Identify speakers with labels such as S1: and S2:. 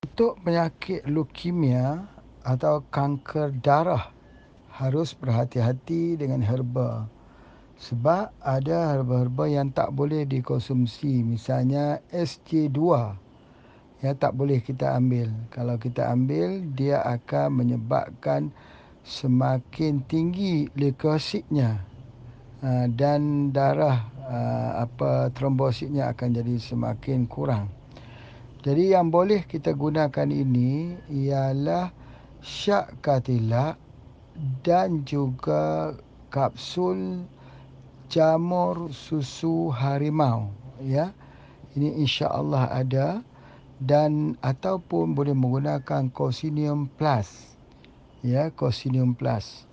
S1: Untuk penyakit leukemia atau kanker darah, harus berhati-hati dengan herba. Sebab ada herba-herba yang tak boleh dikonsumsi. Misalnya SJ2 yang tak boleh kita ambil. Kalau kita ambil, dia akan menyebabkan semakin tinggi leukositnya, dan darah trombositnya akan jadi semakin kurang. Jadi yang boleh kita gunakan ini ialah syak katilak dan juga kapsul jamur susu harimau, ya. Ini insya-Allah ada, dan ataupun boleh menggunakan Cocinium Plus, ya, Cocinium Plus.